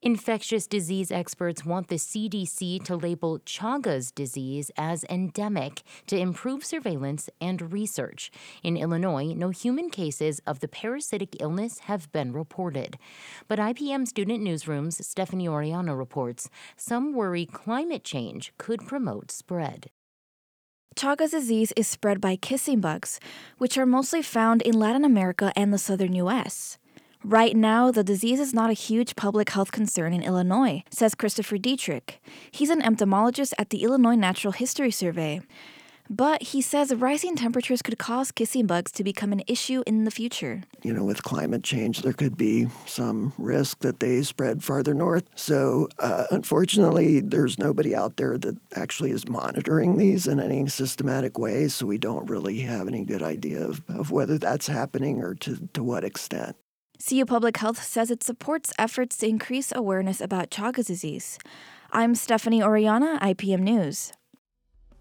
Infectious disease experts want the CDC to label Chagas disease as endemic to improve surveillance and research. In Illinois, no human cases of the parasitic illness have been reported. But IPM Student Newsroom's Stephanie Oriana reports some worry climate change could promote spread. Chagas disease is spread by kissing bugs, which are mostly found in Latin America and the southern U.S. Right now, the disease is not a huge public health concern in Illinois, says Christopher Dietrich. He's an entomologist at the Illinois Natural History Survey. But he says rising temperatures could cause kissing bugs to become an issue in the future. With climate change, there could be some risk that they spread farther north. So, unfortunately, there's nobody out there that actually is monitoring these in any systematic way. So we don't really have any good idea of whether that's happening or to what extent. CU Public Health says it supports efforts to increase awareness about Chagas disease. I'm Stephanie Oriana, IPM News.